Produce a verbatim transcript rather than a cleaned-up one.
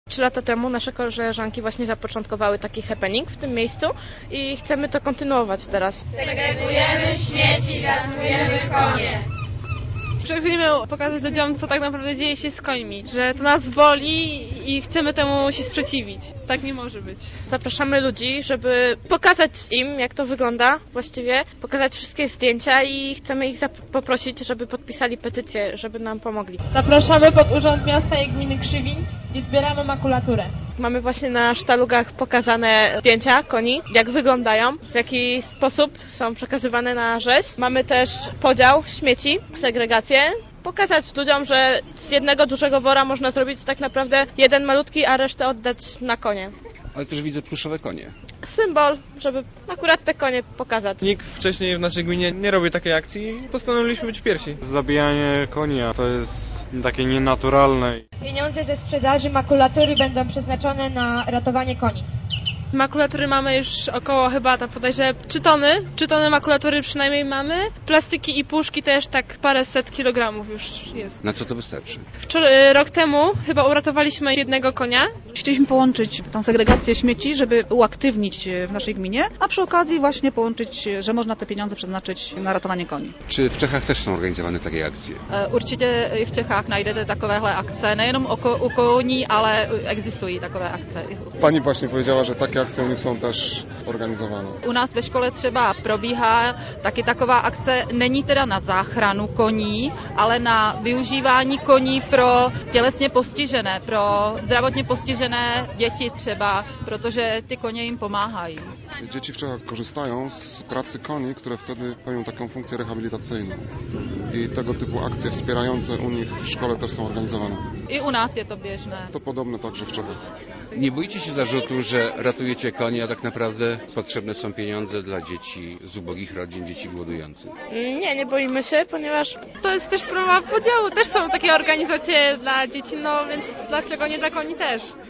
Trzy lata temu nasze koleżanki właśnie zapoczątkowały taki happening w tym miejscu i chcemy to kontynuować teraz. Segregujemy śmieci, ratujemy konie. Chcemy pokazać ludziom, co tak naprawdę dzieje się z końmi, że to nas boli i chcemy temu się sprzeciwić. Tak nie może być. Zapraszamy ludzi, żeby pokazać im, jak to wygląda właściwie, pokazać wszystkie zdjęcia i chcemy ich poprosić, żeby podpisali petycję, żeby nam pomogli. Zapraszamy pod Urząd Miasta i Gminy Krzywiń, gdzie zbieramy makulaturę. Mamy właśnie na sztalugach pokazane zdjęcia koni, jak wyglądają, w jaki sposób są przekazywane na rzeź. Mamy też podział śmieci, segregację. Pokazać ludziom, że z jednego dużego wora można zrobić tak naprawdę jeden malutki, a resztę oddać na konie. Ale też widzę pluszowe konie. Symbol, żeby akurat te konie pokazać. Nikt wcześniej w naszej gminie nie robił takiej akcji i postanowiliśmy być pierwsi. Zabijanie koni to jest takie nienaturalne. Pieniądze ze sprzedaży makulatury będą przeznaczone na ratowanie koni. Makulatury mamy już około chyba tam podejrzewam trzy tony. trzy tony makulatury przynajmniej mamy. Plastyki i puszki też tak paręset kilogramów już jest. Na co to wystarczy? Wczoraj, rok temu chyba uratowaliśmy jednego konia. Chcieliśmy połączyć tą segregację śmieci, żeby uaktywnić w naszej gminie, a przy okazji właśnie połączyć, że można te pieniądze przeznaczyć na ratowanie koni. Czy w Czechach też są organizowane takie akcje? Určitě i v Čechách najdete takovéhle akce, nejenom u koní, ale existují takové akce. Pani właśnie powiedziała, że takie akce u nich są też organizowane. U nás ve škole třeba probíhá taky taková akce, není teda na záchranu koní, ale na využívání koní pro tělesně postižené, pro zdravotně postižené děti třeba, protože ty koně jim pomáhají. Dzieci w Czechach korzystają z pracy koni, które wtedy pełnią taką funkcję rehabilitacyjną. I tego typu akcje wspierające u nich w szkole też są organizowane. I u nás je to běžné. To podobne także w Czechach. Nie boicie się zarzutu, że ratujecie konie, a tak naprawdę potrzebne są pieniądze dla dzieci z ubogich rodzin, dzieci głodujących? Nie, nie boimy się, ponieważ To jest też sprawa podziału. Też są takie organizacje dla dzieci, no więc dlaczego nie dla koni też?